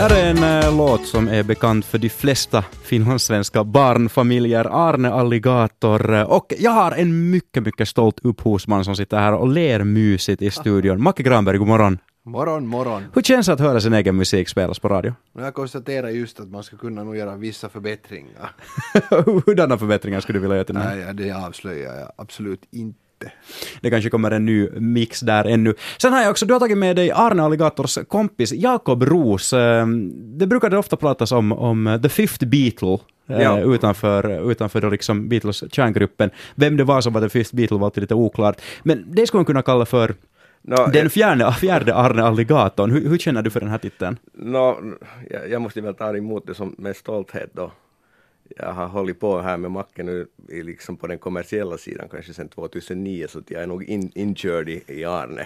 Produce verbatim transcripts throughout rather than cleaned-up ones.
Här är en äh, låt som är bekant för de flesta finlandssvenska barnfamiljer, Arne Alligator. Och jag har en mycket, mycket stolt upphovsman som sitter här och ler mysigt i studion. Macke Granberg, god morgon. Morgon, morgon. Hur känns det att höra sin egen musik spelas på radio? Jag konstaterar just att man ska kunna nog göra vissa förbättringar. Hurdana förbättringar skulle du vilja göra till den här? Nej, det avslöjar jag absolut inte. Det kanske kommer en ny mix där ännu. Sen har jag också, du har tagit med dig Arne Alligators kompis Jakob Roos. Det brukade ofta pratas om, om The Fifth Beatle. Ja. utanför, utanför då liksom Beatles kärngruppen. Vem det var som var The Fifth Beatle var alltid lite oklart. Men det skulle man kunna kalla för no, den fjärde, fjärde Arne Alligatorn. Hur, hur känner du för den här titeln? No, jag, jag måste väl ta emot det som med stolthet då. Jag har hållit på här med Macke nu i liksom på den kommersiella sidan kanske sedan tjugohundranio, så jag är nog in, inkörd i, i Arne.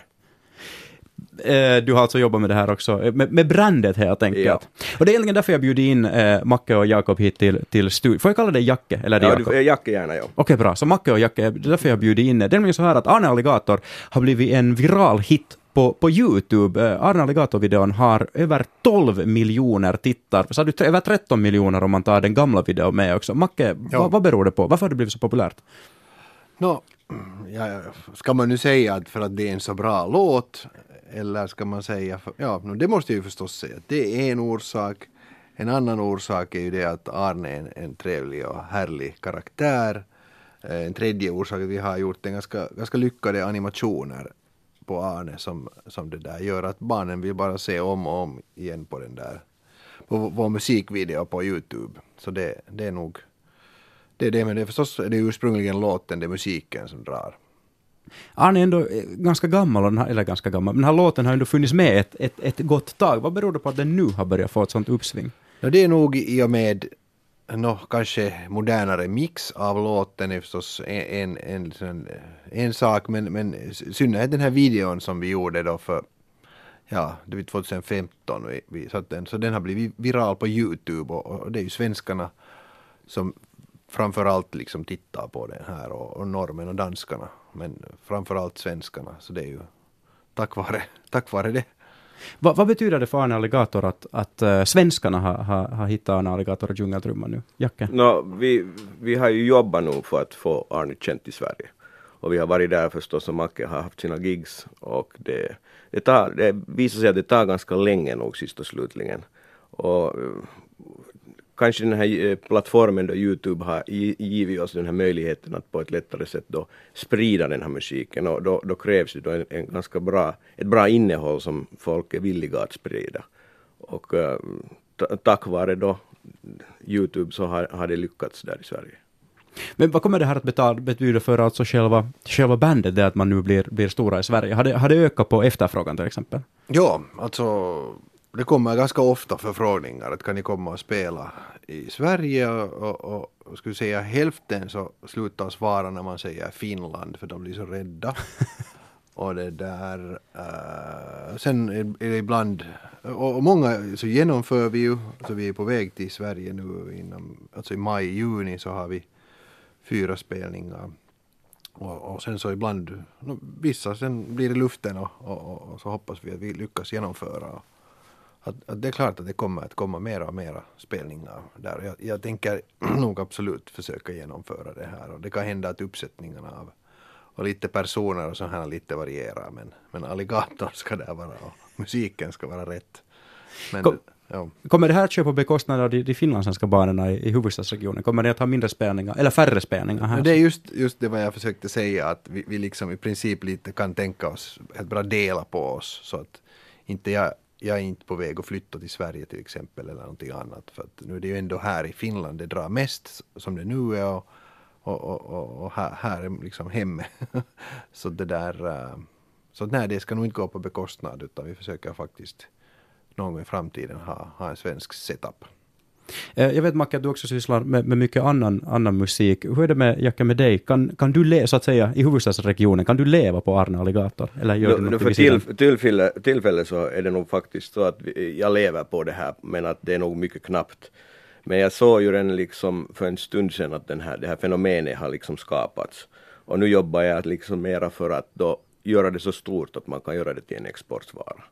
Eh, du har alltså jobbat med det här också, med, med brandet helt enkelt. Ja. Och det är egentligen därför jag bjuder in eh, Macke och Jakob hit till, till studion. Får jag kalla dig Jacke? Eller ja, Jakob? Du, Jacke gärna, ja. Okej, okay, bra. Så Macke och Jacke, det är därför jag bjuder in. Det är nämligen så här att Arne Alligator har blivit en viral hit på, på YouTube. Eh, Arne Alligator-videon har över tolv miljoner tittar. Så har du över tretton miljoner om man tar den gamla videon med också. Macke, ja. vad, vad beror det på? Varför har det blivit så populärt? No, ja, ska man nu säga att för att det är en så bra låt, eller ska man säga, för, ja, det måste jag ju förstås säga. Det är en orsak. En annan orsak är ju det att Arne är en, en trevlig och härlig karaktär. En tredje orsak är att vi har gjort en ganska, ganska lyckade animationer på Arne som, som det där gör att barnen vill bara se om och om igen på den där, på vår musikvideo på YouTube. Så det, det är nog, det är det, men det är förstås det är ursprungligen låten, det är musiken som drar. Arne är ändå ganska gammal, och den här, eller ganska gammal, men den här låten har ändå funnits med ett, ett, ett gott tag. Vad beror det på att den nu har börjat få ett sånt uppsving? Ja, det är nog i och med no, kanske modernare mix av låten är förstås en, en, en, en sak, men, men synnerhet den här videon som vi gjorde då för ja, det var tjugohundrafemton vi, vi satt den, så den har blivit viral på YouTube och, och det är ju svenskarna som framförallt liksom tittar på den här och, och normen och danskarna, men framförallt svenskarna, så det är ju tack vare, tack vare det. Va, vad betyder det för Arne Alligator att, att uh, svenskarna har, har, har hittat Arne Alligator och djungeltrumman nu? Jacke? No, vi, vi har ju jobbat nu för att få Arne känt i Sverige. Och vi har varit där förstås, och Macke har haft sina gigs. Och det, det, tar, det visar sig att det tar ganska länge nog sist och slutligen. Och uh, kanske den här plattformen då YouTube har givit oss den här möjligheten att på ett lättare sätt då sprida den här musiken, och då, då krävs det då en, en ganska bra, ett bra innehåll som folk är villiga att sprida. Och uh, t- tack vare då YouTube så har, har det lyckats där i Sverige. Men vad kommer det här att betala, betyda för alltså själva, själva bandet, det att man nu blir, blir stora i Sverige? Har det, har det ökat på efterfrågan till exempel? Ja, alltså det kommer ganska ofta förfrågningar att kan ni komma och spela i Sverige, och, och, och skulle säga hälften så slutar svara när man säger Finland, för de blir så rädda. Och det där uh, sen är det ibland, och, och många så genomför vi ju, så vi är på väg till Sverige nu inom, alltså i maj, juni så har vi fyra spelningar. Och, och sen så ibland, no, vissa sen blir det luften och, och, och så hoppas vi att vi lyckas genomföra. Att, att det är klart att det kommer att komma mera och mera spelningar där. Jag, jag tänker nog absolut försöka genomföra det här. Och det kan hända att uppsättningarna av och lite personer och så här lite varierar. Men, men alligatorn ska där vara och musiken ska vara rätt. Men, Kom, ja. Kommer det här att köpa på bekostnad av de, de finlandssvenska banorna i, i huvudstadsregionen? Kommer det att ha mindre spelningar eller färre spelningar här? Det är just, just det vad jag försökte säga, att vi, vi liksom i princip lite kan tänka oss att bara dela på oss, så att inte jag Jag är inte på väg att flytta till Sverige till exempel eller någonting annat, för att nu är det ju ändå här i Finland det drar mest som det nu är, och, och, och, och här, här är liksom hemme. Så det där, så nej, det ska nog inte gå på bekostnad, utan vi försöker faktiskt någon gång i framtiden ha, ha en svensk setup. Jag vet, Macke, att du också sysslar med, med mycket annan, annan musik. Hur är det med, Jacke, med dig? Kan, kan du leva, så att säga, i huvudstadsregionen, kan du leva på Arne Alligator? Eller gör no, du no, för till, tillfälle, tillfälle så är det nog faktiskt så att vi, jag lever på det här, men att det är nog mycket knappt. Men jag såg ju den liksom för en stund sedan att den här, det här fenomenet har liksom skapats. Och nu jobbar jag liksom mera för att då göra det så stort att man kan göra det till en exportvara.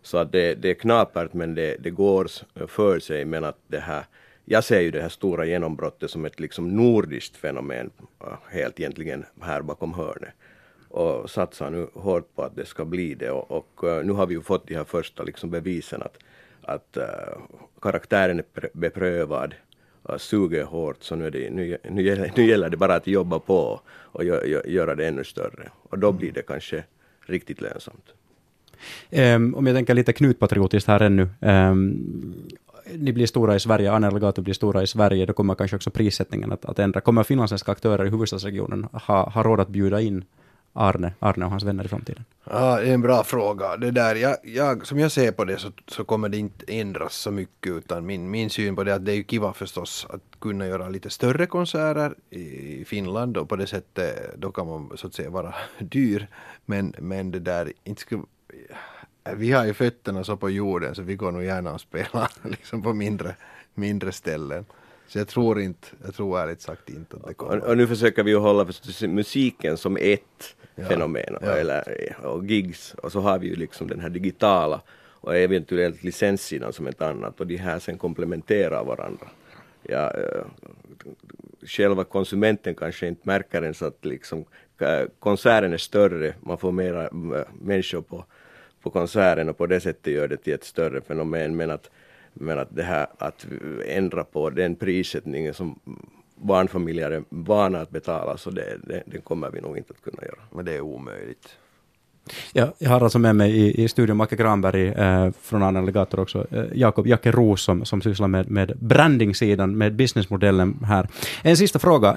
Så att det, det är knapert men det, det går för sig, men att det här, jag ser ju det här stora genombrottet som ett liksom nordiskt fenomen helt egentligen här bakom hörnet. Och satsar nu hårt på att det ska bli det. Och, och nu har vi ju fått de här första liksom bevisen att, att uh, karaktären är beprövad, uh, suger hårt, så nu, är det, nu, nu, gäller, nu gäller det bara att jobba på och gö, gö, göra det ännu större. Och då blir det kanske riktigt lönsamt. Um, om jag tänker lite knutpatriotiskt här ännu. Um, ni blir stora i Sverige, Arne Alligator blir stora i Sverige, då kommer kanske också prissättningen att, att ändra. Kommer finlandssvenska aktörer i huvudstadsregionen ha, ha råd att bjuda in Arne, Arne och hans vänner i framtiden? Ja, det är en bra fråga. Det där, jag, jag, som jag ser på det så, så kommer det inte ändras så mycket, utan min, min syn på det är att det är ju kiva förstås att kunna göra lite större konserter i Finland, och på det sättet då kan man så att säga vara dyr, men, men det där inte ska, vi har ju fötterna så på jorden så vi går nog gärna och spela liksom på mindre, mindre ställen. Så jag tror inte, jag tror ärligt sagt inte att det kommer. Och, och nu försöker vi ju hålla förstås musiken som ett ja, fenomen, ja. Eller, och gigs, och så har vi ju liksom den här digitala och eventuellt licenssidan som ett annat, och de här sen komplementerar varandra. Ja, äh, själva konsumenten kanske inte märker ens att liksom, äh, konserten är större, man får mera äh, människor på, på konserten och på det sättet gör det till ett större fenomen, men att Men att det här att ändra på den prissättningen som barnfamiljer är vana att betala, så det, det, det kommer vi nog inte att kunna göra. Men det är omöjligt. Ja, jag har alltså med mig i, i studion Macke Granberg eh, från Arne Alligator också, eh, Jakob Jacke Roos som, som sysslar med, med brandingsidan, med businessmodellen här. En sista fråga.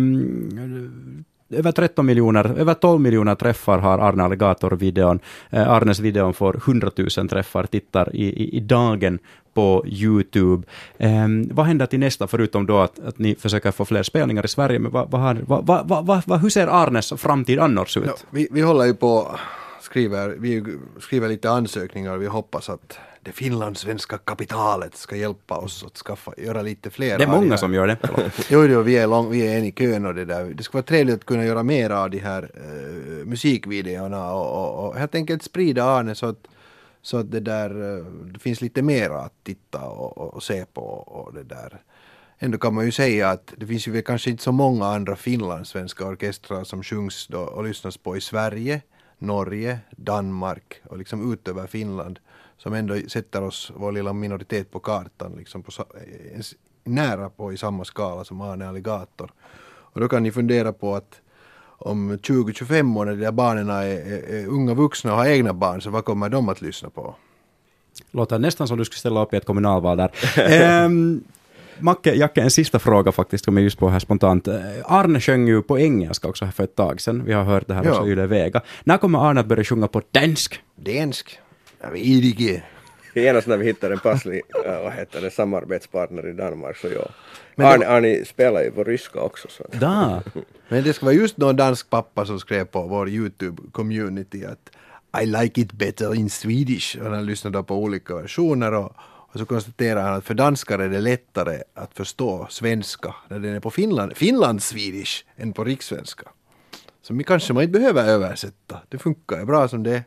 Um, Över tretton miljoner, över tolv miljoner träffar har Arne Alligator-videon. Eh, Arnes videon får hundratusen träffar, tittar i, i, i dagen på YouTube. Eh, vad händer till nästa, förutom då att, att ni försöker få fler spelningar i Sverige? Men vad, vad har, vad, vad, vad, vad, hur ser Arnes framtid annars ut? Ja, vi, vi håller ju på, skriver, vi skriver lite ansökningar, och vi hoppas att det finlandssvenska kapitalet ska hjälpa oss att skaffa, göra lite fler. Det är många som gör det. jo, jo, vi är, lång, vi är en i kön, och det där. Det ska vara trevligt att kunna göra mer av de här uh, musikvideorna och, och, och helt enkelt sprida Arne så att, så att det där uh, det finns lite mer att titta och, och, och se på, och det där. Ändå kan man ju säga att det finns ju väl kanske inte så många andra finlandssvenska orkestrar som sjungs då och lyssnas på i Sverige, Norge, Danmark och liksom utöver Finland, som ändå sätter oss, vår lilla minoritet, på kartan liksom på, nära på i samma skala som Arne Alligator. Och då kan ni fundera på att om tjugo till tjugofem år när de där barnen är, är, är unga vuxna och har egna barn, så vad kommer de att lyssna på? Låter nästan som du skulle ställa upp i ett kommunalval där. ehm, Macke, Jacke, en sista fråga faktiskt, kom jag just på här spontant. Arne sjöng ju på engelska också här för ett tag sedan. Vi har hört det här ja. också i Yle Vega. När kommer Arne att börja sjunga på dansk? Dansk? Jag vet inte. Genast när vi hittar en passlig äh, vad heter det, samarbetspartner i Danmark, så ja. Men Arne, Arne spelar ju på ryska också. Så. Da. Men det ska vara just någon dansk pappa som skrev på vår YouTube-community att I like it better in Swedish. Och han lyssnade på olika versioner, och, och så konstaterar han att för danskar är det lättare att förstå svenska när den är på Finland, Finlands-Swedish än på rikssvenska. Så vi kanske man inte behöver översätta. Det funkar ju bra som det är.